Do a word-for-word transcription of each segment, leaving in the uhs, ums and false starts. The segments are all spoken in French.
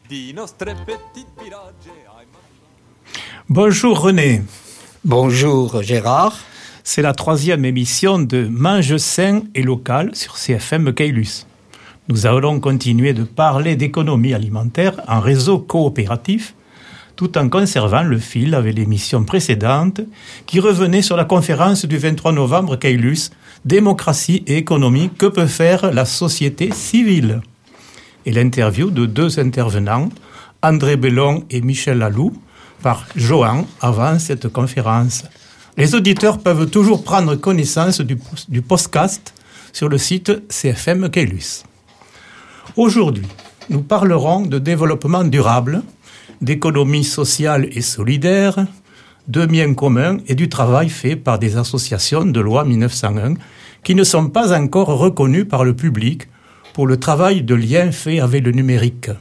Bonjour René. Bonjour Gérard. C'est la troisième émission de Mange sain et local sur C F M Caylus. Nous allons continuer de parler d'économie alimentaire en réseau coopératif, tout en conservant le fil avec l'émission précédente qui revenait sur la conférence du vingt-trois novembre Caylus, Démocratie et économie, que peut faire la société civile ? Et l'interview de deux intervenants, André Bellon et Michel Laloux, par Johan avant cette conférence. Les auditeurs peuvent toujours prendre connaissance du, du podcast sur le site C F M Caylus. Aujourd'hui, nous parlerons de développement durable, d'économie sociale et solidaire, de biens communs et du travail fait par des associations de loi mille neuf cent un qui ne sont pas encore reconnues par le public pour le travail de lien fait avec le numérique.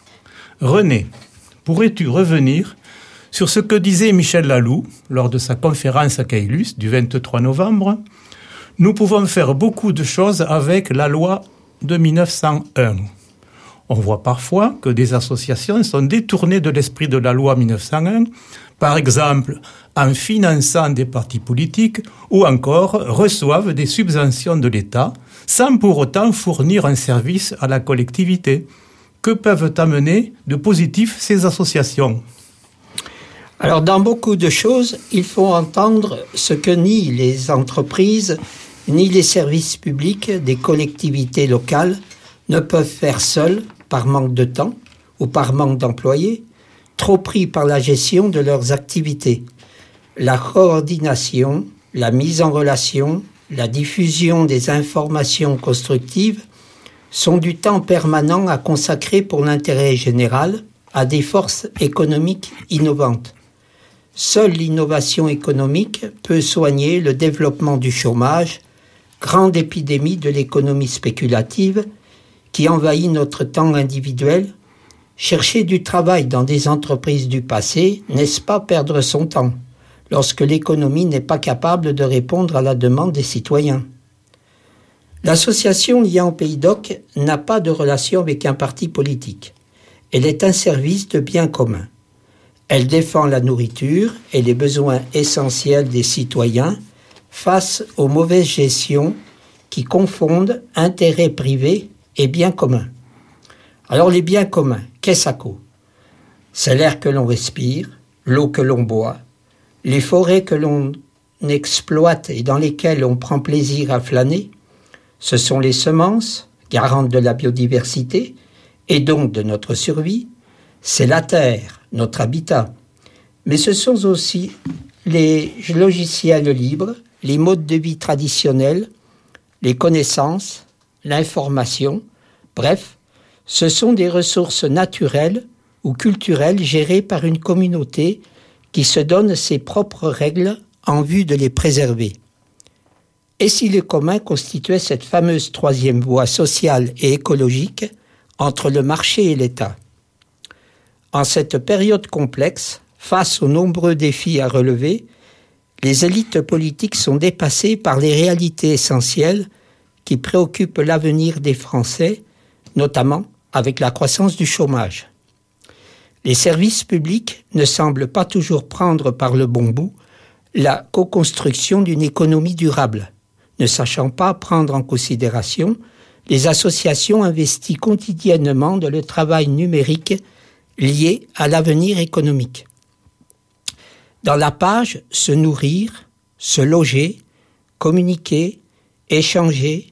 René, pourrais-tu revenir sur ce que disait Michel Laloux lors de sa conférence à Caylus du vingt-trois novembre ? Nous pouvons faire beaucoup de choses avec la loi de mille neuf cent un. On voit parfois que des associations sont détournées de l'esprit de la loi mille neuf cent un, par exemple en finançant des partis politiques ou encore reçoivent des subventions de l'État sans pour autant fournir un service à la collectivité. Que peuvent amener de positif ces associations ? Alors, dans beaucoup de choses, il faut entendre ce que ni les entreprises, ni les services publics des collectivités locales ne peuvent faire seuls par manque de temps ou par manque d'employés, trop pris par la gestion de leurs activités. La coordination, la mise en relation, la diffusion des informations constructives sont du temps permanent à consacrer pour l'intérêt général à des forces économiques innovantes. Seule l'innovation économique peut soigner le développement du chômage, grande épidémie de l'économie spéculative qui envahit notre temps individuel. Chercher du travail dans des entreprises du passé, n'est-ce pas perdre son temps, lorsque l'économie n'est pas capable de répondre à la demande des citoyens ? L'association Lien Pays d'Oc n'a pas de relation avec un parti politique. Elle est un service de bien commun. Elle défend la nourriture et les besoins essentiels des citoyens face aux mauvaises gestions qui confondent intérêt privé et bien commun. Alors les biens communs, qu'est-ce que c'est ? C'est l'air que l'on respire, l'eau que l'on boit, les forêts que l'on exploite et dans lesquelles on prend plaisir à flâner. Ce sont les semences, garantes de la biodiversité et donc de notre survie. C'est la terre, notre habitat. Mais ce sont aussi les logiciels libres, les modes de vie traditionnels, les connaissances, l'information. Bref, ce sont des ressources naturelles ou culturelles gérées par une communauté qui se donne ses propres règles en vue de les préserver. Et si le commun constituait cette fameuse troisième voie sociale et écologique entre le marché et l'État ? En cette période complexe, face aux nombreux défis à relever, les élites politiques sont dépassées par les réalités essentielles qui préoccupent l'avenir des Français, notamment avec la croissance du chômage. Les services publics ne semblent pas toujours prendre par le bon bout la co-construction d'une économie durable. Ne sachant pas prendre en considération, les associations investissent quotidiennement dans le travail numérique lié à l'avenir économique. Dans la page « Se nourrir »,« Se loger »,« Communiquer »,« Échanger »,«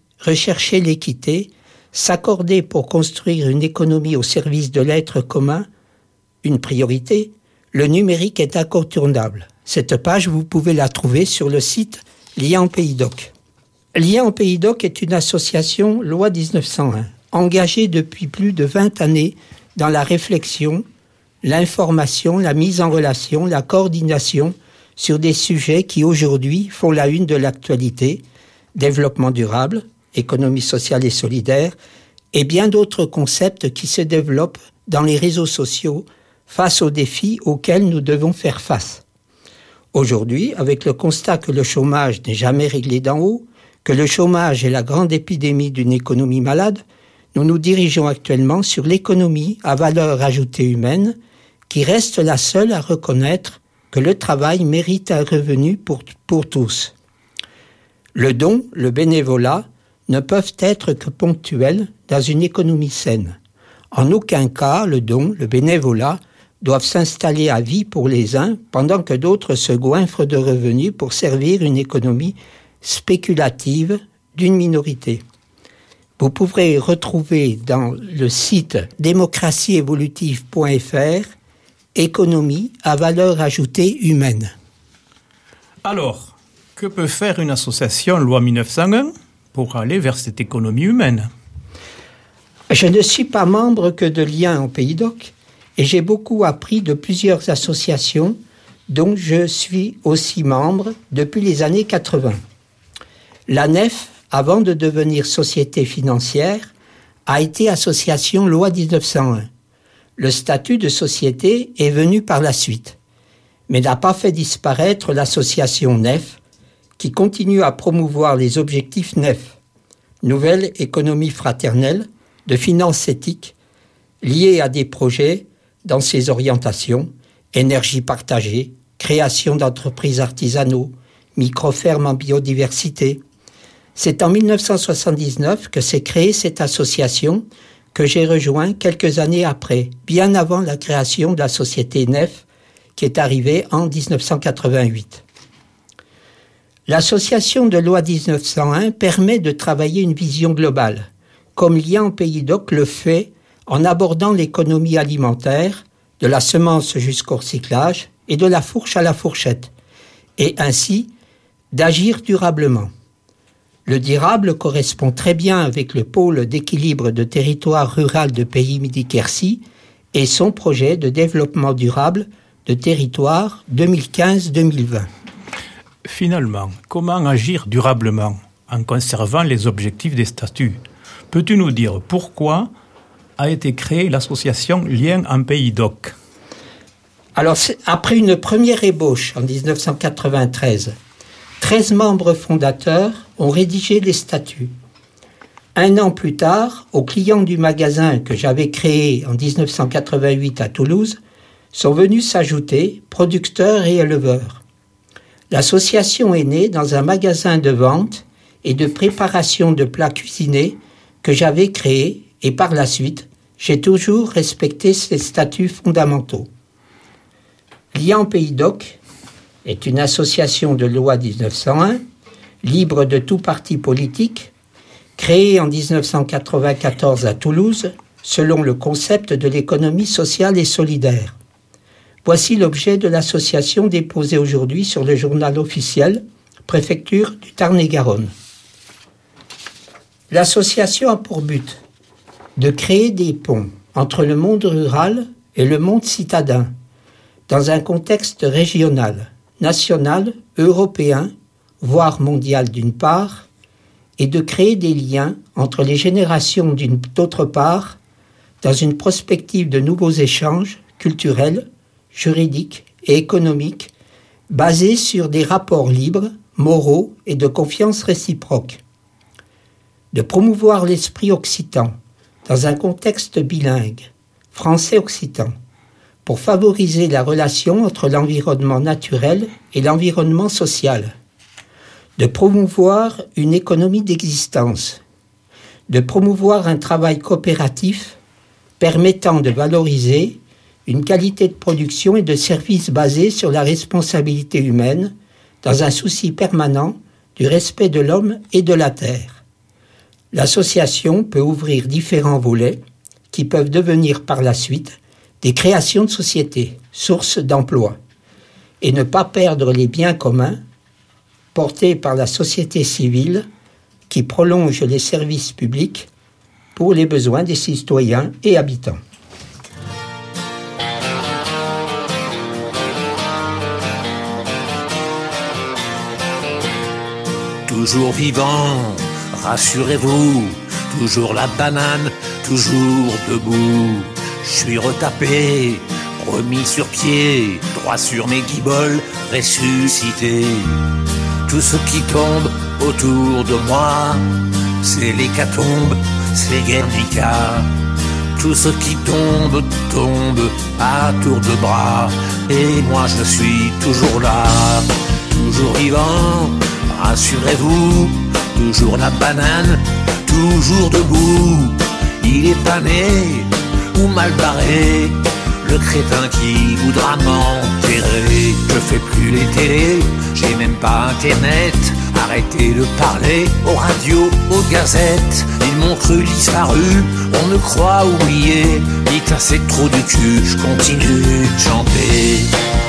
Rechercher l'équité », « S'accorder pour construire une économie au service de l'être commun », une priorité, le numérique est incontournable. Cette page, vous pouvez la trouver sur le site Lien Pays d'Oc. Lien Pays d'Oc est une association loi dix-neuf cent un, engagée depuis plus de vingt années dans la réflexion, l'information, la mise en relation, la coordination sur des sujets qui aujourd'hui font la une de l'actualité, développement durable, économie sociale et solidaire, et bien d'autres concepts qui se développent dans les réseaux sociaux face aux défis auxquels nous devons faire face. Aujourd'hui, avec le constat que le chômage n'est jamais réglé d'en haut, que le chômage est la grande épidémie d'une économie malade, nous nous dirigeons actuellement sur l'économie à valeur ajoutée humaine, qui reste la seule à reconnaître que le travail mérite un revenu pour, pour tous. Le don, le bénévolat, ne peuvent être que ponctuels dans une économie saine. En aucun cas, le don, le bénévolat, doivent s'installer à vie pour les uns, pendant que d'autres se goinfrent de revenus pour servir une économie spéculative d'une minorité. Vous pourrez retrouver dans le site démocratie évolutive point f r économie à valeur ajoutée humaine. Alors, que peut faire une association loi mille neuf cent un pour aller vers cette économie humaine? Je ne suis pas membre que de Liens en Pays d'Oc et j'ai beaucoup appris de plusieurs associations dont je suis aussi membre depuis les années quatre-vingts. La Nef, avant de devenir société financière, a été association loi dix-neuf cent un. Le statut de société est venu par la suite, mais n'a pas fait disparaître l'association Nef, qui continue à promouvoir les objectifs Nef, nouvelle économie fraternelle, de finances éthiques, liées à des projets dans ses orientations, énergie partagée, création d'entreprises artisanaux, micro-fermes en biodiversité. C'est en mille neuf cent soixante-dix-neuf que s'est créée cette association que j'ai rejoint quelques années après, bien avant la création de la société Nef, qui est arrivée en dix-neuf cent quatre-vingt-huit. L'association de loi dix-neuf cent un permet de travailler une vision globale, comme Liens en Pays d'Oc le fait en abordant l'économie alimentaire, de la semence jusqu'au recyclage et de la fourche à la fourchette, et ainsi d'agir durablement. Le durable correspond très bien avec le pôle d'équilibre de territoire rural de Pays Midi-Quercy et son projet de développement durable de territoire deux mille quinze à deux mille vingt. Finalement, comment agir durablement en conservant les objectifs des statuts? Peux-tu nous dire pourquoi a été créée l'association Liens en Pays d'Oc? Alors, après une première ébauche en dix-neuf cent quatre-vingt-treize, treize membres fondateurs ont rédigé les statuts. Un an plus tard, aux clients du magasin que j'avais créé en dix-neuf cent quatre-vingt-huit à Toulouse, sont venus s'ajouter producteurs et éleveurs. L'association est née dans un magasin de vente et de préparation de plats cuisinés que j'avais créé et par la suite, j'ai toujours respecté ces statuts fondamentaux. Liens en Pays d'Oc est une association de loi dix-neuf cent un, libre de tout parti politique, créée en dix-neuf cent quatre-vingt-quatorze à Toulouse, selon le concept de l'économie sociale et solidaire. Voici l'objet de l'association déposée aujourd'hui sur le journal officiel, préfecture du Tarn-et-Garonne. L'association a pour but de créer des ponts entre le monde rural et le monde citadin, dans un contexte régional, national, européen, voire mondial d'une part, et de créer des liens entre les générations d'une d'autre part, dans une prospective de nouveaux échanges culturels, juridiques et économiques, basés sur des rapports libres, moraux et de confiance réciproque. De promouvoir l'esprit occitan dans un contexte bilingue, français-occitan, pour favoriser la relation entre l'environnement naturel et l'environnement social, de promouvoir une économie d'existence, de promouvoir un travail coopératif permettant de valoriser une qualité de production et de services basée sur la responsabilité humaine, dans un souci permanent du respect de l'homme et de la terre. L'association peut ouvrir différents volets qui peuvent devenir par la suite des créations de sociétés, sources d'emplois, et ne pas perdre les biens communs portés par la société civile qui prolonge les services publics pour les besoins des citoyens et habitants. Toujours vivant, rassurez-vous, toujours la banane, toujours debout. Je suis retapé, remis sur pied, droit sur mes guiboles, ressuscité. Tout ce qui tombe autour de moi c'est l'hécatombe, c'est Guernica. Tout ce qui tombe, tombe à tour de bras. Et moi je suis toujours là, toujours vivant, rassurez-vous. Toujours la banane, toujours debout. Il est pas né ou mal barré, le crétin qui voudra m'enterrer. Je fais plus les télés, j'ai même pas internet. Arrêtez de parler aux radios, aux gazettes. Ils m'ont cru disparu, on me croit oublié. Dites assez trop du cul, je continue de chanter.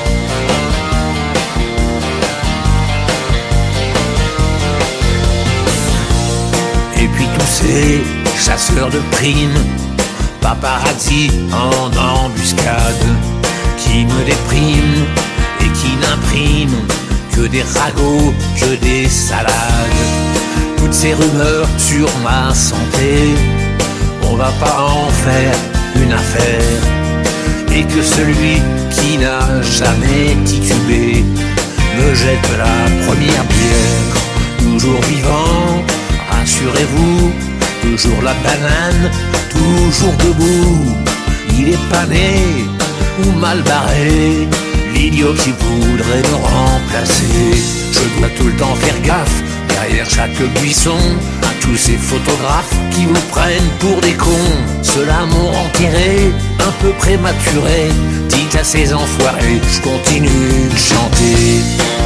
Et puis tous ces chasseurs de primes, paparazzi en embuscade, qui me dépriment et qui n'impriment que des ragots, que des salades. Toutes ces rumeurs sur ma santé, on va pas en faire une affaire. Et que celui qui n'a jamais titubé me jette la première pierre. Toujours vivant, rassurez-vous, toujours la banane, toujours debout. Il est pas né ou mal barré, l'idiot qui voudrait me remplacer. Je dois tout le temps faire gaffe, derrière chaque buisson, à tous ces photographes qui vous prennent pour des cons. Ceux-là m'ont enterré, un peu prématuré. Dites à ces enfoirés, je continue de chanter.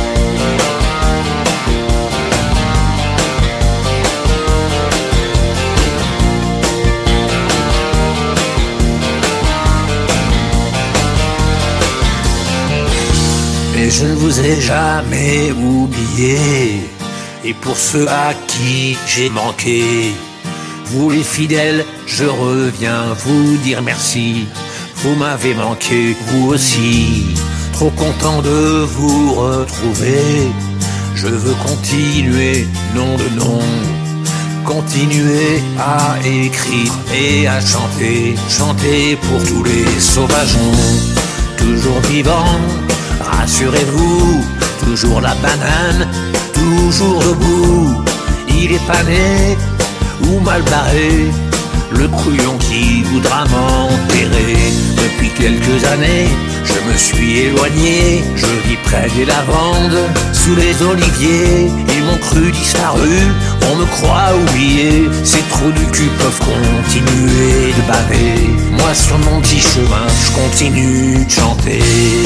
Mais je ne vous ai jamais oublié. Et pour ceux à qui j'ai manqué, vous les fidèles, je reviens vous dire merci. Vous m'avez manqué, vous aussi. Trop content de vous retrouver. Je veux continuer, nom de nom. Continuer à écrire et à chanter. Chanter pour tous les sauvageons. Toujours vivants, rassurez-vous, toujours la banane, toujours debout. Il est pas né ou mal barré, le couillon qui voudra m'enterrer. Depuis quelques années, je me suis éloigné, je vis près des lavandes, sous les oliviers. Ils m'ont cru disparu, on me croit oublié. Ces trous du cul peuvent continuer de baver. Moi sur mon petit chemin, je continue de chanter.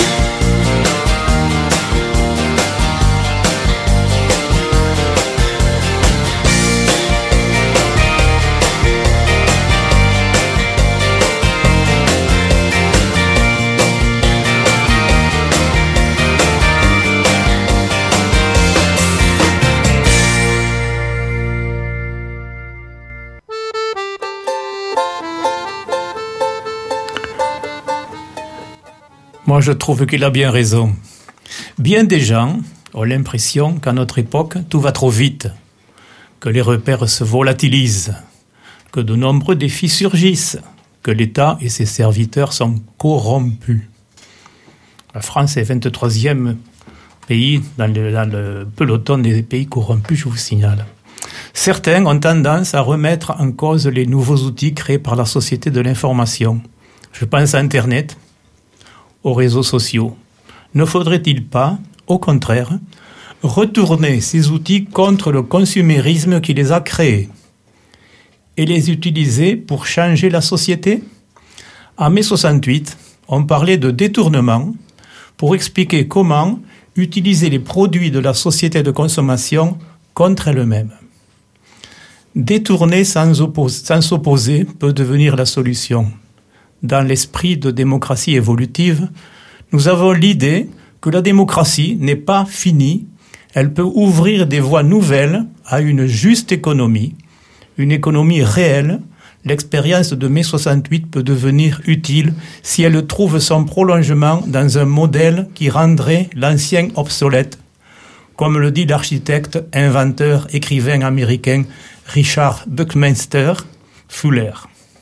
Moi, je trouve qu'il a bien raison. Bien des gens ont l'impression qu'à notre époque, tout va trop vite, que les repères se volatilisent, que de nombreux défis surgissent, que l'État et ses serviteurs sont corrompus. La France est vingt-troisième pays dans le, dans le peloton des pays corrompus, je vous signale. Certains ont tendance à remettre en cause les nouveaux outils créés par la société de l'information. Je pense à Internet, aux réseaux sociaux. Ne faudrait-il pas, au contraire, retourner ces outils contre le consumérisme qui les a créés et les utiliser pour changer la société? En mai soixante-huit, on parlait de détournement pour expliquer comment utiliser les produits de la société de consommation contre elle-même. Détourner sans, oppos- sans s'opposer peut devenir la solution. Dans l'esprit de démocratie évolutive, nous avons l'idée que la démocratie n'est pas finie, elle peut ouvrir des voies nouvelles à une juste économie, une économie réelle. L'expérience de mai soixante-huit peut devenir utile si elle trouve son prolongement dans un modèle qui rendrait l'ancien obsolète, comme le dit l'architecte, inventeur, écrivain américain Richard Buckminster Fuller.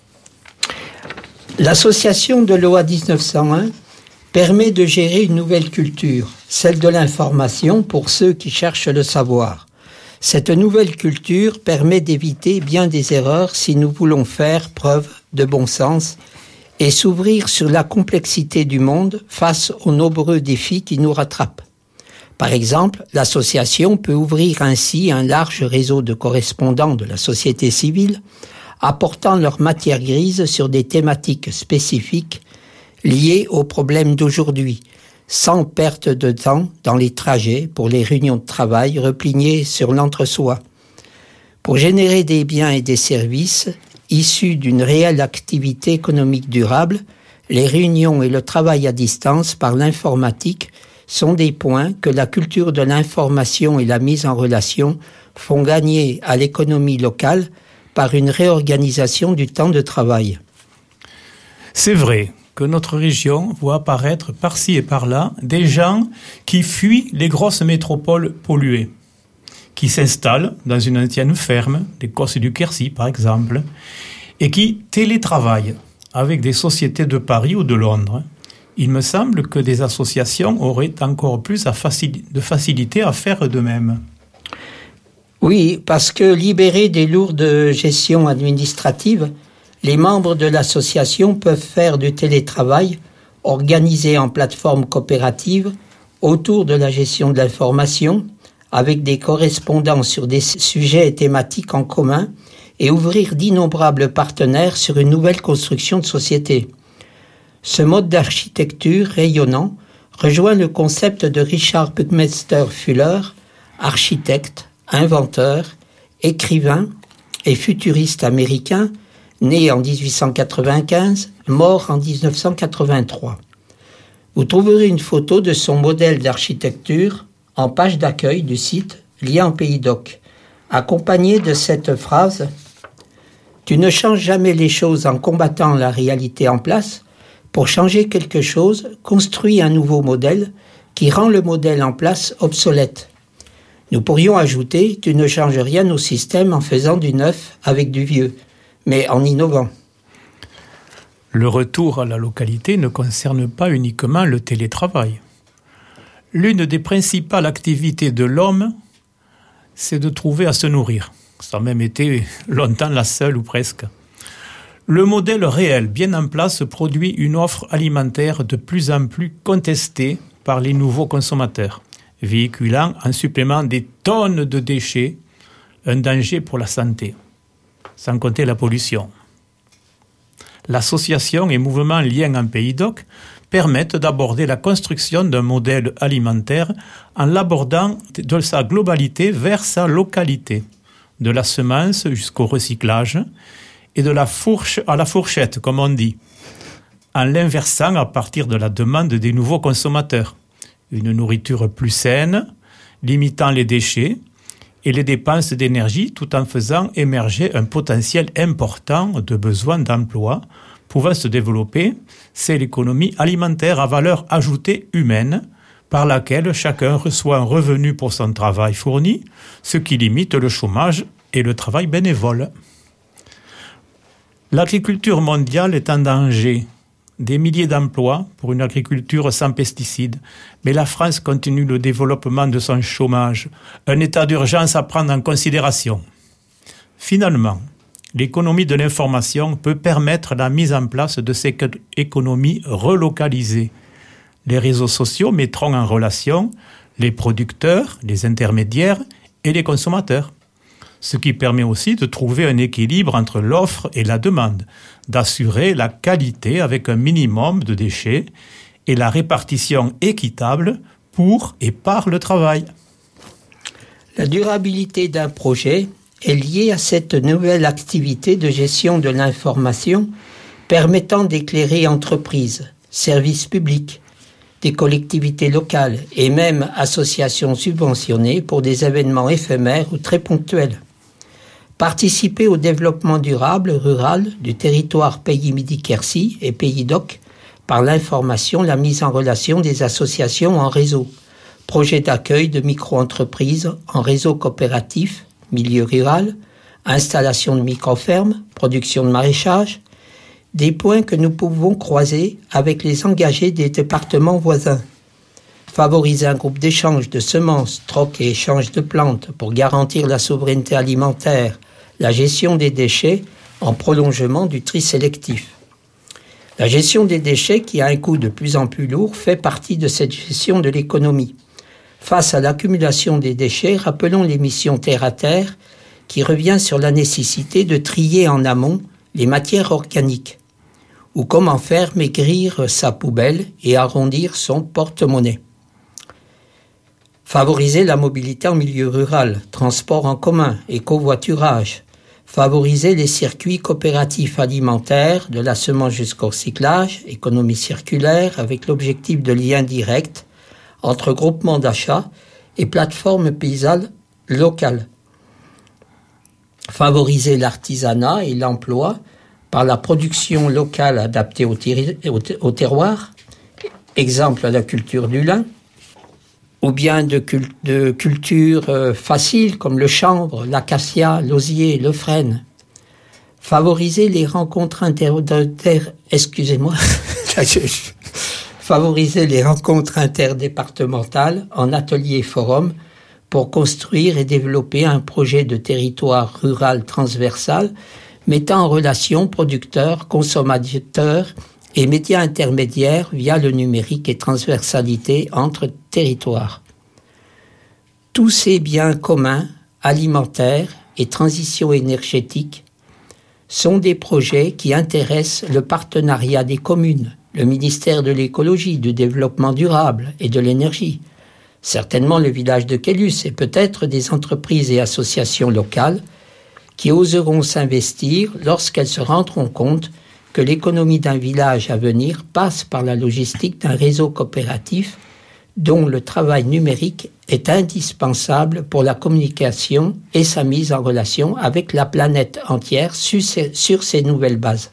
L'association de loi dix-neuf cent un permet de gérer une nouvelle culture, celle de l'information pour ceux qui cherchent le savoir. Cette nouvelle culture permet d'éviter bien des erreurs si nous voulons faire preuve de bon sens et s'ouvrir sur la complexité du monde face aux nombreux défis qui nous rattrapent. Par exemple, l'association peut ouvrir ainsi un large réseau de correspondants de la société civile, apportant leur matière grise sur des thématiques spécifiques liées aux problèmes d'aujourd'hui, sans perte de temps dans les trajets pour les réunions de travail repliées sur l'entre-soi. Pour générer des biens et des services issus d'une réelle activité économique durable, les réunions et le travail à distance par l'informatique sont des points que la culture de l'information et la mise en relation font gagner à l'économie locale par une réorganisation du temps de travail. C'est vrai que notre région voit apparaître par-ci et par-là des gens qui fuient les grosses métropoles polluées, qui s'installent dans une ancienne ferme, les Cosses du Quercy par exemple, et qui télétravaillent avec des sociétés de Paris ou de Londres. Il me semble que des associations auraient encore plus à facil- de facilité à faire de même. Oui, parce que libérés des lourdes gestions administratives, les membres de l'association peuvent faire du télétravail organisé en plateforme coopérative autour de la gestion de l'information, avec des correspondants sur des sujets et thématiques en commun et ouvrir d'innombrables partenaires sur une nouvelle construction de société. Ce mode d'architecture rayonnant rejoint le concept de Richard Buckminster Fuller, architecte, inventeur, écrivain et futuriste américain, né en dix-huit cent quatre-vingt-quinze, mort en dix-neuf cent quatre-vingt-trois. Vous trouverez une photo de son modèle d'architecture en page d'accueil du site Lien en Pays Doc, accompagnée de cette phrase « Tu ne changes jamais les choses en combattant la réalité en place. Pour changer quelque chose, construis un nouveau modèle qui rend le modèle en place obsolète. » Nous pourrions ajouter « Tu ne changes rien au système en faisant du neuf avec du vieux, mais en innovant. » Le retour à la localité ne concerne pas uniquement le télétravail. L'une des principales activités de l'homme, c'est de trouver à se nourrir. Ça a même été longtemps la seule ou presque. Le modèle réel bien en place produit une offre alimentaire de plus en plus contestée par les nouveaux consommateurs, véhiculant en supplément des tonnes de déchets, un danger pour la santé, sans compter la pollution. L'association et mouvement Lien en Pays Doc permettent d'aborder la construction d'un modèle alimentaire en l'abordant de sa globalité vers sa localité, de la semence jusqu'au recyclage et de la fourche à la fourchette, comme on dit, en l'inversant à partir de la demande des nouveaux consommateurs. Une nourriture plus saine, limitant les déchets et les dépenses d'énergie tout en faisant émerger un potentiel important de besoins d'emploi pouvant se développer, c'est l'économie alimentaire à valeur ajoutée humaine par laquelle chacun reçoit un revenu pour son travail fourni, ce qui limite le chômage et le travail bénévole. L'agriculture mondiale est en danger. Des milliers d'emplois pour une agriculture sans pesticides. Mais la France continue le développement de son chômage, un état d'urgence à prendre en considération. Finalement, l'économie de l'information peut permettre la mise en place de cette économie relocalisée. Les réseaux sociaux mettront en relation les producteurs, les intermédiaires et les consommateurs. Ce qui permet aussi de trouver un équilibre entre l'offre et la demande, d'assurer la qualité avec un minimum de déchets et la répartition équitable pour et par le travail. La durabilité d'un projet est liée à cette nouvelle activité de gestion de l'information permettant d'éclairer entreprises, services publics, des collectivités locales et même associations subventionnées pour des événements éphémères ou très ponctuels. Participer au développement durable rural du territoire Pays Midi-Quercy et Pays Doc par l'information, la mise en relation des associations en réseau, projets d'accueil de micro-entreprises en réseau coopératif, milieu rural, installation de micro-fermes, production de maraîchage, des points que nous pouvons croiser avec les engagés des départements voisins. favoriser un groupe d'échange de semences, troc et échange de plantes pour garantir la souveraineté alimentaire, la gestion des déchets en prolongement du tri sélectif. La gestion des déchets, qui a un coût de plus en plus lourd, fait partie de cette gestion de l'économie. Face à l'accumulation des déchets, rappelons l'émission Terre à Terre, qui revient sur la nécessité de trier en amont les matières organiques, ou comment faire maigrir sa poubelle et arrondir son porte-monnaie. Favoriser la mobilité en milieu rural, transport en commun et covoiturage. Favoriser les circuits coopératifs alimentaires, de la semence jusqu'au recyclage, économie circulaire, avec l'objectif de lien direct entre groupements d'achat et plateformes paysannes locales. Favoriser l'artisanat et l'emploi par la production locale adaptée au, ter- au terroir, exemple la culture du lin, ou bien de, cul- de cultures euh, faciles comme le chanvre, l'acacia, l'osier, le frêne. Favoriser les rencontres inter... inter- excusez-moi. Favoriser les rencontres interdépartementales en ateliers et forums pour construire et développer un projet de territoire rural transversal mettant en relation producteurs, consommateurs et médias intermédiaires via le numérique et transversalité entre territoires. Tous ces biens communs, alimentaires et transition énergétique sont des projets qui intéressent le partenariat des communes, le ministère de l'écologie, du développement durable et de l'énergie, certainement le village de Caylus et peut-être des entreprises et associations locales qui oseront s'investir lorsqu'elles se rendront compte que l'économie d'un village à venir passe par la logistique d'un réseau coopératif dont le travail numérique est indispensable pour la communication et sa mise en relation avec la planète entière sur ces, sur ces nouvelles bases.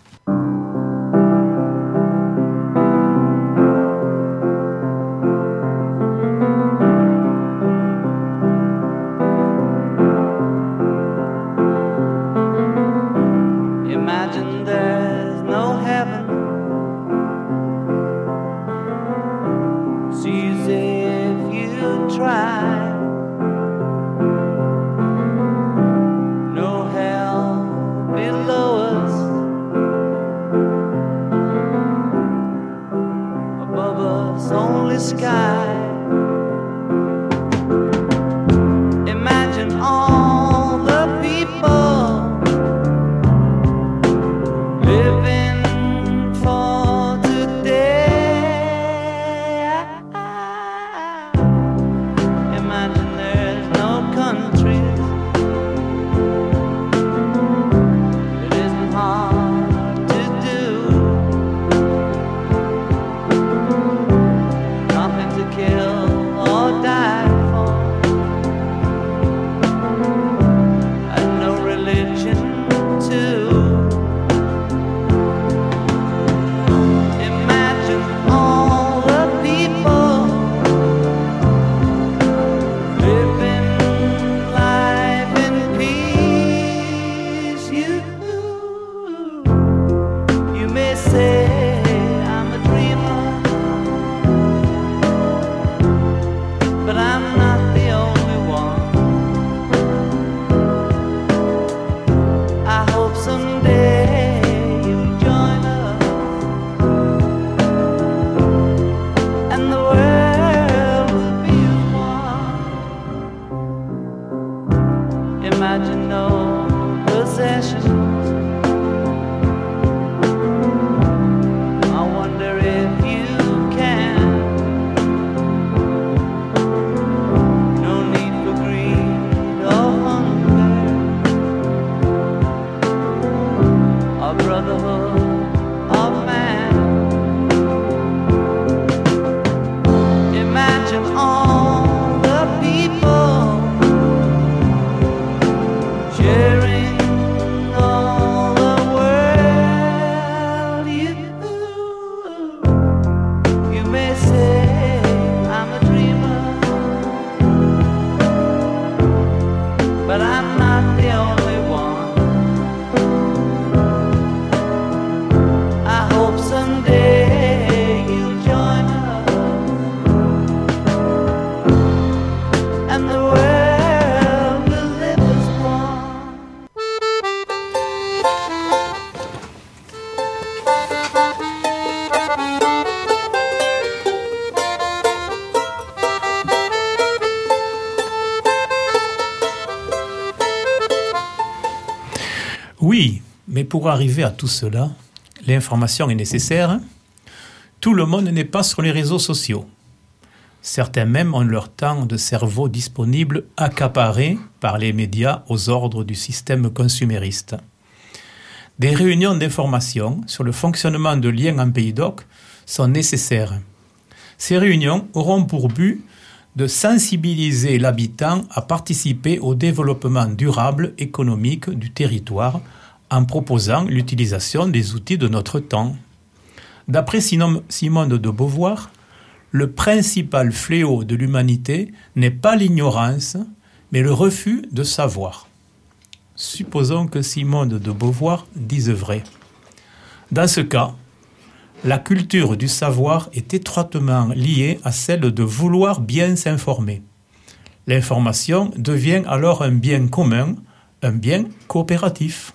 Mais pour arriver à tout cela, l'information est nécessaire. Tout le monde n'est pas sur les réseaux sociaux. Certains même ont leur temps de cerveau disponible accaparé par les médias aux ordres du système consumériste. Des réunions d'information sur le fonctionnement de Liens en Pays d'Oc sont nécessaires. Ces réunions auront pour but de sensibiliser l'habitant à participer au développement durable économique du territoire en proposant l'utilisation des outils de notre temps. D'après Simone de Beauvoir, le principal fléau de l'humanité n'est pas l'ignorance, mais le refus de savoir. Supposons que Simone de Beauvoir dise vrai. Dans ce cas, la culture du savoir est étroitement liée à celle de vouloir bien s'informer. L'information devient alors un bien commun, un bien coopératif.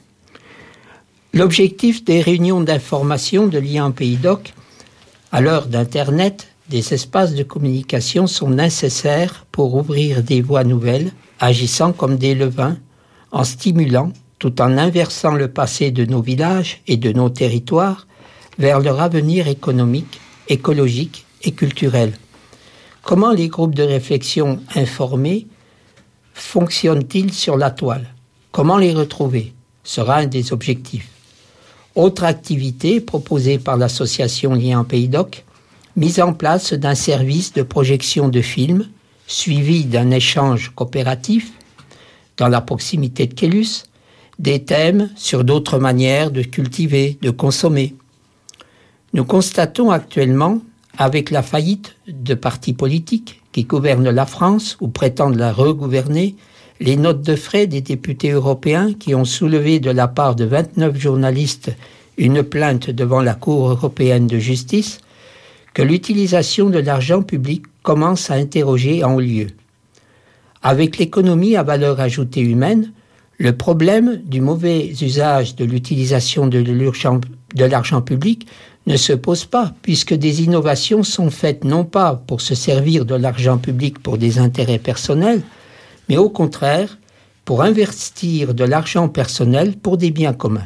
L'objectif des réunions d'information de Liens en Pays d'Oc, à l'heure d'Internet, des espaces de communication sont nécessaires pour ouvrir des voies nouvelles, agissant comme des levains, en stimulant, tout en inversant le passé de nos villages et de nos territoires, vers leur avenir économique, écologique et culturel. Comment les groupes de réflexion informés fonctionnent-ils sur la toile ? Comment les retrouver ? Sera un des objectifs. Autre activité proposée par l'association Liens en Pays d'Oc, mise en place d'un service de projection de films, suivi d'un échange coopératif dans la proximité de Caylus, des thèmes sur d'autres manières de cultiver, de consommer. Nous constatons actuellement, avec la faillite de partis politiques qui gouvernent la France ou prétendent la regouverner, les notes de frais des députés européens qui ont soulevé de la part de vingt-neuf journalistes une plainte devant la Cour européenne de justice, que l'utilisation de l'argent public commence à interroger en haut lieu. Avec l'économie à valeur ajoutée humaine, le problème du mauvais usage de l'utilisation de l'argent, de l'argent public ne se pose pas, puisque des innovations sont faites non pas pour se servir de l'argent public pour des intérêts personnels, mais au contraire pour investir de l'argent personnel pour des biens communs.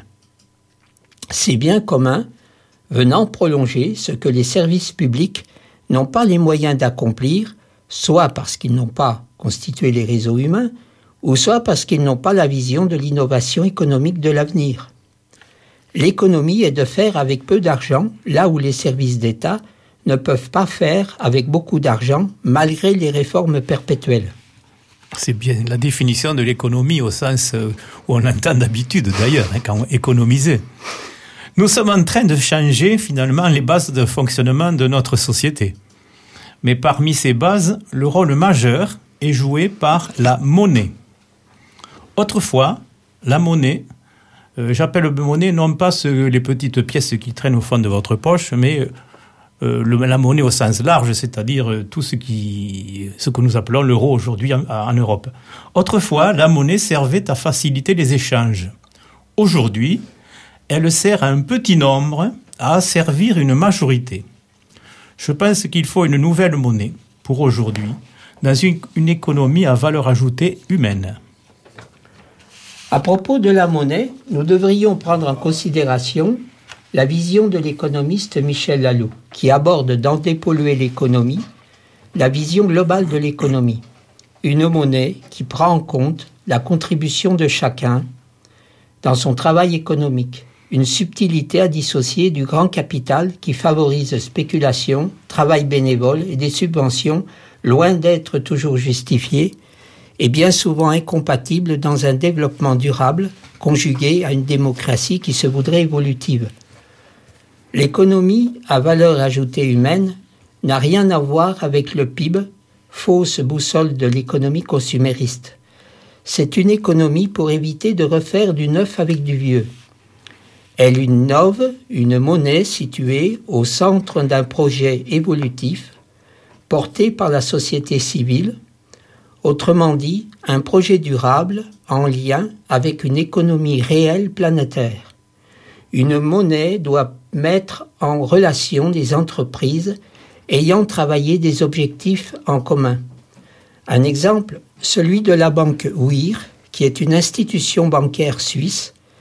Ces biens communs venant prolonger ce que les services publics n'ont pas les moyens d'accomplir, soit parce qu'ils n'ont pas constitué les réseaux humains, ou soit parce qu'ils n'ont pas la vision de l'innovation économique de l'avenir. L'économie est de faire avec peu d'argent, là où les services d'État ne peuvent pas faire avec beaucoup d'argent, malgré les réformes perpétuelles. C'est bien la définition de l'économie au sens où on entend d'habitude d'ailleurs, hein, quand économiser. Nous sommes en train de changer finalement les bases de fonctionnement de notre société. Mais parmi ces bases, le rôle majeur est joué par la monnaie. Autrefois, la monnaie, euh, j'appelle monnaie non pas ce, les petites pièces qui traînent au fond de votre poche, mais euh, le, la monnaie au sens large, c'est-à-dire tout ce, qui, ce que nous appelons l'euro aujourd'hui en, en Europe. Autrefois, la monnaie servait à faciliter les échanges. Aujourd'hui, elle sert à un petit nombre à asservir une majorité. Je pense qu'il faut une nouvelle monnaie pour aujourd'hui, dans une, une économie à valeur ajoutée humaine. À propos de la monnaie, nous devrions prendre en considération la vision de l'économiste Michel Laloux, qui aborde dans Dépolluer l'économie la vision globale de l'économie. Une monnaie qui prend en compte la contribution de chacun dans son travail économique. Une subtilité à dissocier du grand capital qui favorise spéculation, travail bénévole et des subventions loin d'être toujours justifiées et bien souvent incompatibles dans un développement durable conjugué à une démocratie qui se voudrait évolutive. L'économie à valeur ajoutée humaine n'a rien à voir avec le P I B, fausse boussole de l'économie consumériste. C'est une économie pour éviter de refaire du neuf avec du vieux. Elle innove une monnaie située au centre d'un projet évolutif porté par la société civile, autrement dit, un projet durable en lien avec une économie réelle planétaire. Une monnaie doit mettre en relation des entreprises ayant travaillé des objectifs en commun. Un exemple, celui de la banque O U I R, qui est une institution bancaire suisse,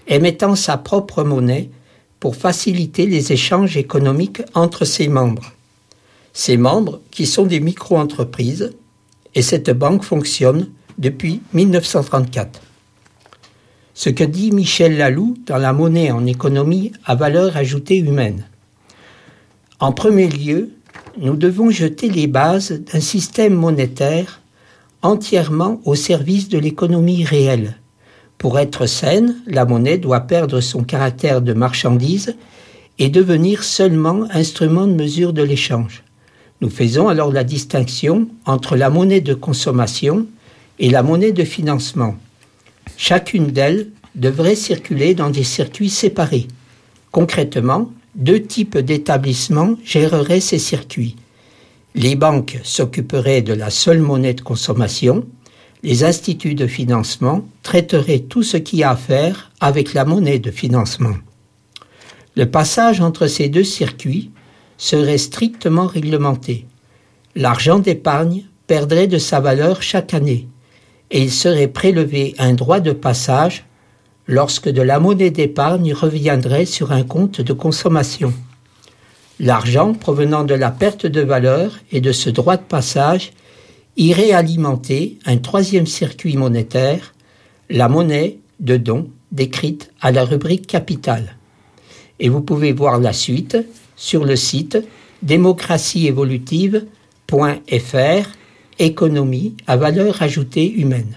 émettant sa propre monnaie pour faciliter les échanges économiques entre ses membres. Ces membres qui sont des micro-entreprises, et cette banque fonctionne depuis mille neuf cent trente-quatre. Ce que dit Michel Laloux dans La monnaie en économie à valeur ajoutée humaine. En premier lieu, nous devons jeter les bases d'un système monétaire entièrement au service de l'économie réelle. Pour être saine, la monnaie doit perdre son caractère de marchandise et devenir seulement instrument de mesure de l'échange. Nous faisons alors la distinction entre la monnaie de consommation et la monnaie de financement. Chacune d'elles devrait circuler dans des circuits séparés. Concrètement, deux types d'établissements géreraient ces circuits. Les banques s'occuperaient de la seule monnaie de consommation. Les instituts de financement traiteraient tout ce qui a à faire avec la monnaie de financement. Le passage entre ces deux circuits serait strictement réglementé. L'argent d'épargne perdrait de sa valeur chaque année et il serait prélevé un droit de passage lorsque de la monnaie d'épargne reviendrait sur un compte de consommation. L'argent provenant de la perte de valeur et de ce droit de passage irait alimenter un troisième circuit monétaire, la monnaie de don décrite à la rubrique capitale. Et vous pouvez voir la suite sur le site démocratie évolutive point f r, économie à valeur ajoutée humaine.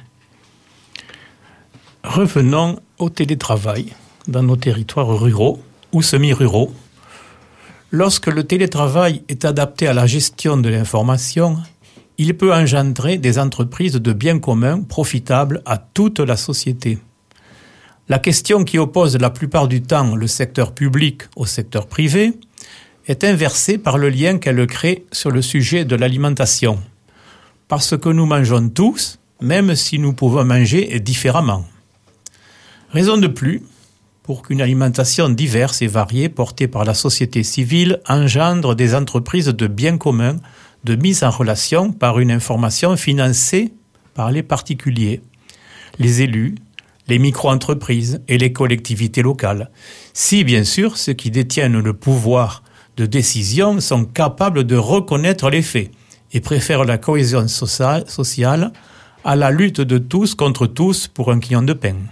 Revenons au télétravail dans nos territoires ruraux ou semi-ruraux. Lorsque le télétravail est adapté à la gestion de l'information, il peut engendrer des entreprises de biens communs profitables à toute la société. La question qui oppose la plupart du temps le secteur public au secteur privé est inversée par le lien qu'elle crée sur le sujet de l'alimentation. Parce que nous mangeons tous, même si nous pouvons manger différemment. Raison de plus pour qu'une alimentation diverse et variée portée par la société civile engendre des entreprises de biens communs de mise en relation par une information financée par les particuliers, les élus, les micro-entreprises et les collectivités locales, si bien sûr ceux qui détiennent le pouvoir de décision sont capables de reconnaître les faits et préfèrent la cohésion sociale à la lutte de tous contre tous pour un quillion de pain.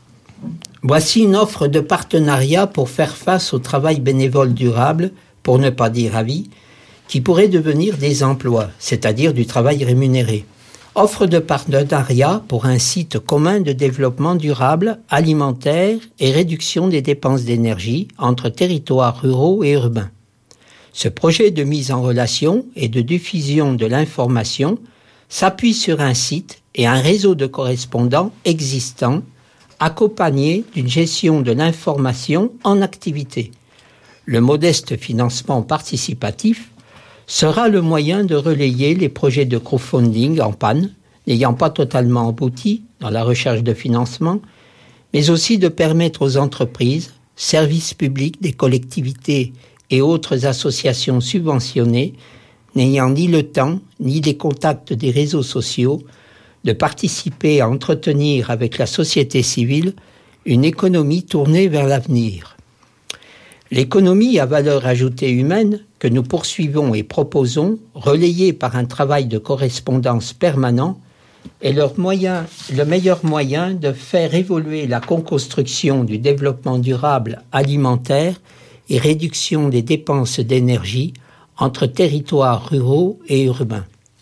Voici une offre de partenariat pour faire face au travail bénévole durable, pour ne pas dire à vie, qui pourrait devenir des emplois, c'est-à-dire du travail rémunéré. Offre de partenariat pour un site commun de développement durable, alimentaire et réduction des dépenses d'énergie entre territoires ruraux et urbains. Ce projet de mise en relation et de diffusion de l'information s'appuie sur un site et un réseau de correspondants existants, accompagné d'une gestion de l'information en activité. Le modeste financement participatif sera le moyen de relayer les projets de crowdfunding en panne, n'ayant pas totalement abouti dans la recherche de financement, mais aussi de permettre aux entreprises, services publics des collectivités et autres associations subventionnées, n'ayant ni le temps ni les contacts des réseaux sociaux, de participer à entretenir avec la société civile une économie tournée vers l'avenir. L'économie à valeur ajoutée humaine que nous poursuivons et proposons, relayée par un travail de correspondance permanent, est leur moyen, le meilleur moyen de faire évoluer la co-construction du développement durable alimentaire et réduction des dépenses d'énergie entre territoires ruraux et urbains.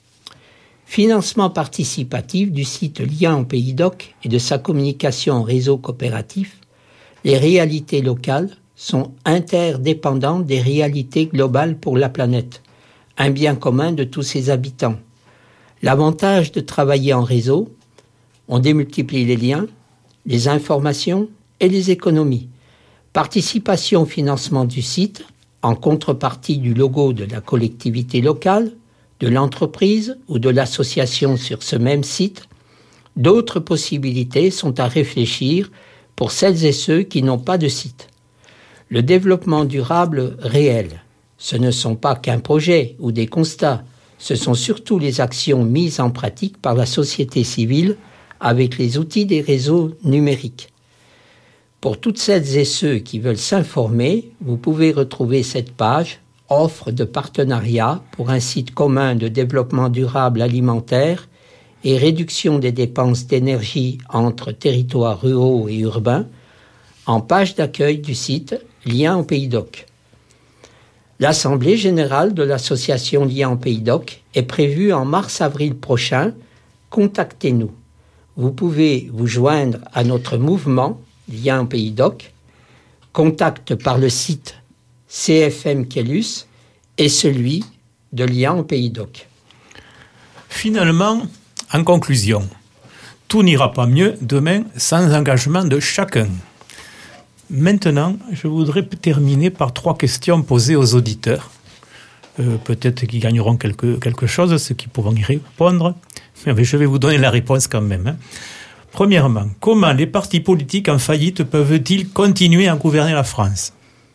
Financement participatif du site Lien au Pays d'Oc et de sa communication en réseau coopératif, les réalités locales sont interdépendantes des réalités globales pour la planète, un bien commun de tous ses habitants. L'avantage de travailler en réseau, on démultiplie les liens, les informations et les économies. Participation au financement du site, en contrepartie du logo de la collectivité locale, de l'entreprise ou de l'association sur ce même site, d'autres possibilités sont à réfléchir pour celles et ceux qui n'ont pas de site. Le développement durable réel, ce ne sont pas qu'un projet ou des constats, ce sont surtout les actions mises en pratique par la société civile avec les outils des réseaux numériques. Pour toutes celles et ceux qui veulent s'informer, vous pouvez retrouver cette page « Offre de partenariat pour un site commun de développement durable alimentaire et réduction des dépenses d'énergie entre territoires ruraux et urbains » en page d'accueil du site Lien en Pays d'Oc. L'Assemblée générale de l'association Lien en Pays d'Oc est prévue en mars-avril prochain. Contactez-nous. Vous pouvez vous joindre à notre mouvement Lien en Pays d'Oc, contact par le site C F M Caylus et celui de Lien en Pays d'Oc. Finalement, en conclusion, tout n'ira pas mieux demain sans engagement de chacun. Maintenant, je voudrais terminer par trois questions posées aux auditeurs. Euh, peut-être qu'ils gagneront quelque, quelque chose, ceux qui pourront y répondre. Mais je vais vous donner la réponse quand même. Hein. Premièrement, comment les partis politiques en faillite peuvent-ils continuer à gouverner la France ?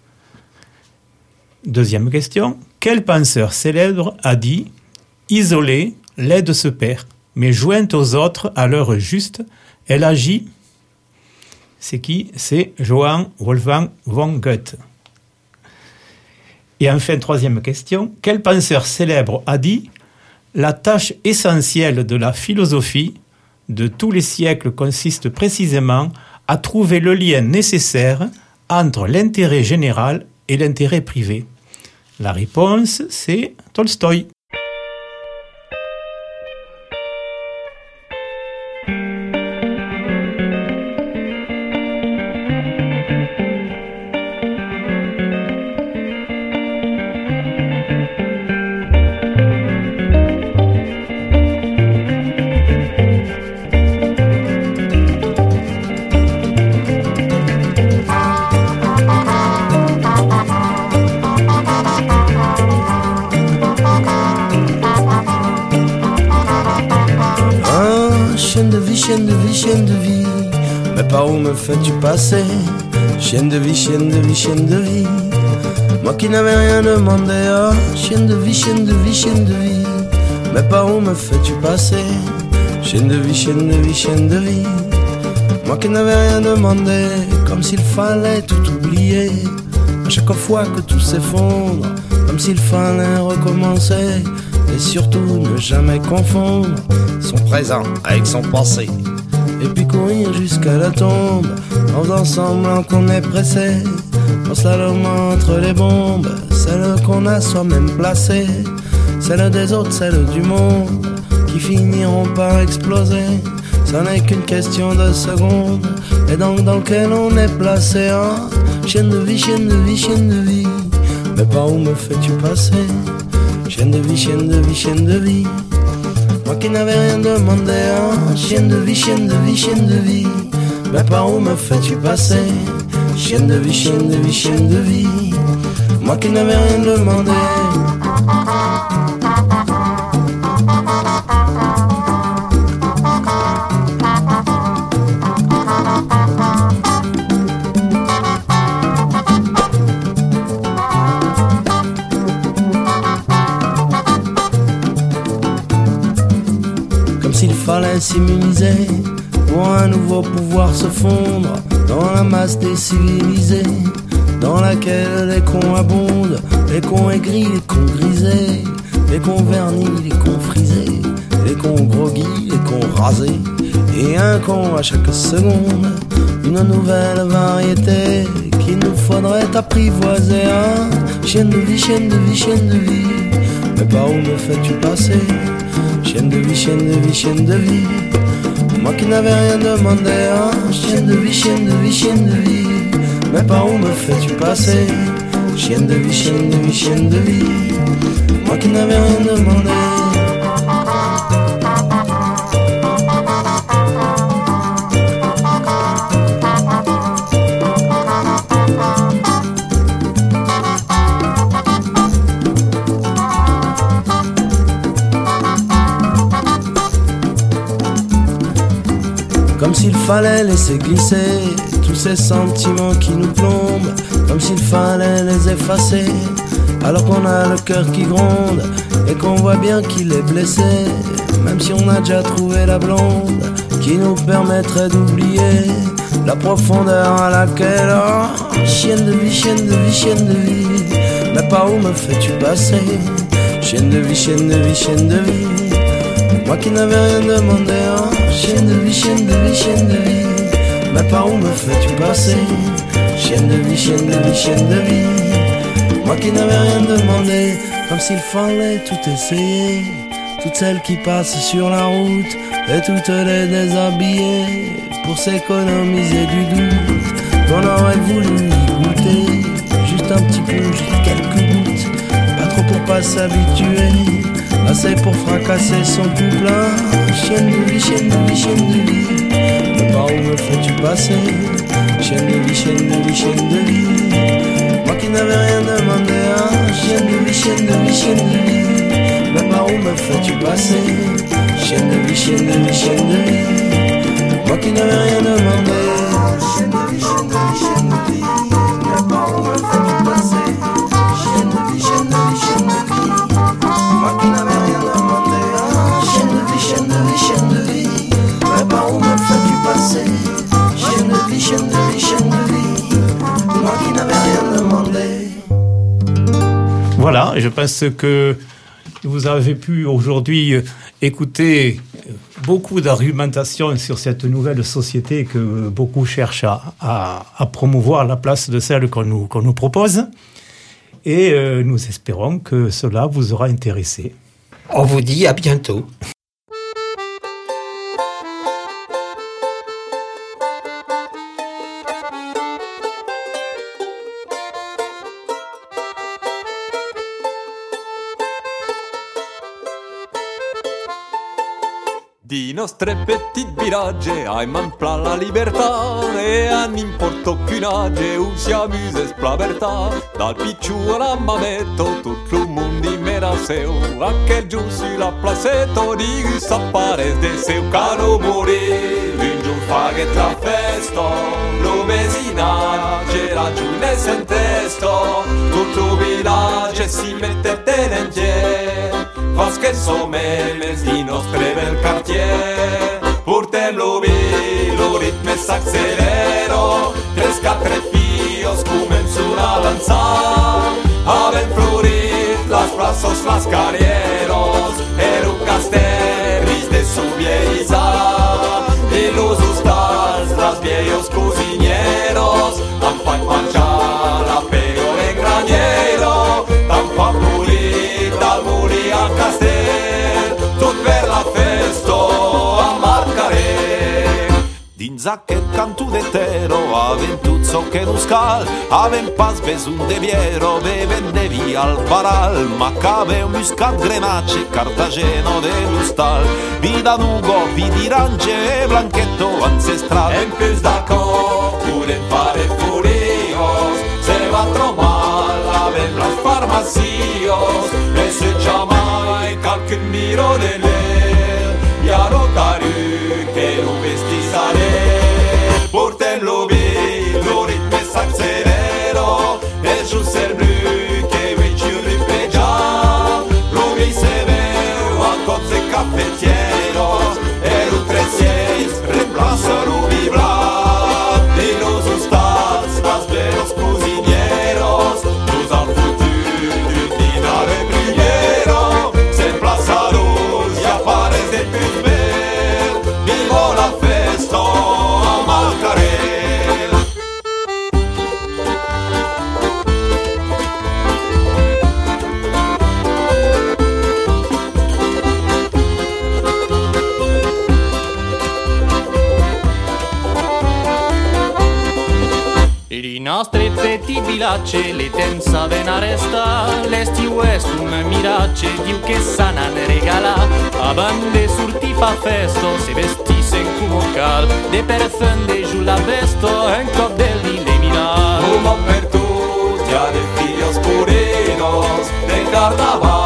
Deuxième question, quel penseur célèbre a dit « Isolée, l'aide se perd, mais jointe aux autres à l'heure juste, elle agit ». C'est qui ? C'est Johann Wolfgang von Goethe. Et enfin, troisième question, quel penseur célèbre a dit « La tâche essentielle de la philosophie de tous les siècles consiste précisément à trouver le lien nécessaire entre l'intérêt général et l'intérêt privé ». La réponse, c'est Tolstoï. Chienne de vie, chienne de vie, chienne de vie, mais par où me fais-tu passer? Chienne de vie, chienne de vie, chienne de vie, moi qui n'avais rien demandé. Oh, chienne de vie, chienne de vie, chienne de vie, mais par où me fais-tu passer? Chienne de vie, chienne de vie, chienne de vie, moi qui n'avais rien demandé. Comme s'il fallait tout oublier, à chaque fois que tout s'effondre, comme s'il fallait recommencer. Et surtout ne jamais confondre son présent avec son passé. Et puis courir jusqu'à la tombe en faisant semblant qu'on est pressé, en slalomant entre les bombes, celles qu'on a soi-même placées, celles des autres, celles du monde, qui finiront par exploser. Ça n'est qu'une question de secondes, et donc dans lequel on est placé. Hein? Chienne de vie, chienne de vie, chienne de vie, mais par où me fais-tu passer? Chienne de vie, chienne de vie, chienne de vie, moi qui n'avais rien demandé. Hein? Chienne de vie, chienne de vie, chienne de vie, mais par où me fais-tu passer? Chienne de vie, chienne de vie, chienne de vie, moi qui n'avais rien demandé. S'il fallait s'immuniser pour un nouveau pouvoir se fondre dans la masse des civilisés, dans laquelle les cons abondent, les cons aigris, les cons grisés, les cons vernis, les cons frisés, les cons groggy, les cons rasés, et un con à chaque seconde, une nouvelle variété qu'il nous faudrait apprivoiser. Hein? Chienne de vie, chienne de vie, chienne de vie, mais par où me fais-tu passer? Chienne de vie, chienne de vie, chienne de vie, moi qui n'avais rien demandé. Hein? Chienne de vie, chienne de vie, chienne de vie, mais par où me fais-tu passer? Chienne de vie, chienne de vie, chienne de vie, moi qui n'avais rien demandé. Comme s'il fallait laisser glisser tous ces sentiments qui nous plombent, comme s'il fallait les effacer, alors qu'on a le cœur qui gronde et qu'on voit bien qu'il est blessé, même si on a déjà trouvé la blonde qui nous permettrait d'oublier la profondeur à laquelle, oh, chienne de vie, chienne de vie, chienne de vie, mais par où me fais-tu passer? Chienne de vie, chienne de vie, chienne de vie, moi qui n'avais rien demandé, oh, chienne de vie, chienne de vie, chienne de vie, mais par où me fais-tu passer? Chienne de vie, chienne de vie, chienne de vie, moi qui n'avais rien demandé, comme s'il fallait tout essayer. Toutes celles qui passent sur la route et toutes les déshabiller pour s'économiser du doute qu'on aurait voulu y goûter. Juste un petit peu, juste quelques gouttes, pas trop pour pas s'habituer, assez pour fracasser son tout plein. Chienne de vie, chienne de vie, chienne de vie, mais par où me fais-tu passer? Chienne de vie, chienne de vie, chienne de vie, moi qui n'avais rien demandé, hein. Chienne de vie, chienne de vie, chienne de vie, mais par où me fais-tu passer? Chienne de vie, chienne de vie, chienne de vie, moi qui n'avais rien demandé. Chienne de vie, chienne de vie, chienne de vie, mais par où me fais-tu passer? Chienne de vie, chienne de vie, chienne de vie, moi qui n'avais rien demandé. Chienne de vie, chienne de vie, chienne de vie, mais par où me fais-tu passer? Chienne de vie, chienne de vie, chienne de vie, moi qui n'avais rien demandé. Voilà, je pense que vous avez pu aujourd'hui écouter beaucoup d'argumentations sur cette nouvelle société que beaucoup cherchent à, à, à promouvoir à la place de celle qu'on nous, qu'on nous propose. Et euh, nous espérons que cela vous aura intéressé. On vous dit à bientôt. Di nostre petit village, aim en plan la libertà, e a n'importa aucun age, un si amuse splavertà. Dal picciu alla mametto, tutto il mondo in mera seu, anche giù sulla placetto, di gusta pare de seu. Caro morì, un giù fa che tra festo, lo mesinage, la giù ne sentesto, tutto il village si mette tenentier. Fa scherzo memes di nostre bel quartier. Portem lo vi, lo ritme s'accelero, tres quatre fios comem sulla danza. Avem florit las plazos, las carrieros, eru castellis de su vieja. Y los ustars, las viejos cocineros, han fan manchar la peor en graniero, tan fan pulir dal muri al castell, tot per la festo a marcare. Dins aquest canto de tero avem tot so que nos cal, avem pas besun de viero, bevem de vi al paral, macabeu, muscat, grenache, cartageno de l'hostal, vi d'anugo, vi d'irance e blanchetto ancestral. En plus d'acò podem fare furios, se va trobar avem las farmacios, e se jamai calcun miro de l'el, i a notariu que lo vestissare. Portem lo vi, lo ritme s'accelero, e just el blu que veig un rimplegiar. Lo vi se veu a cops de cafetieros, e lo tresiens reemplaça lo vi blat. I los ustats, las veros cocinieros, los al futur d'un dinar de brillero, s'emplaçados i apareix de plus bel, vivo la festo a Malcarel. I nostri petit village le temps saben a restar, l'estiu és un miratge, diu que s'han de regalar. Abans de sortir fa festo, se vestissen com cal, de perfum de Jula Vesto, un cop de lile mirar. Un món per tu, ja de fillos purinos, de carnaval.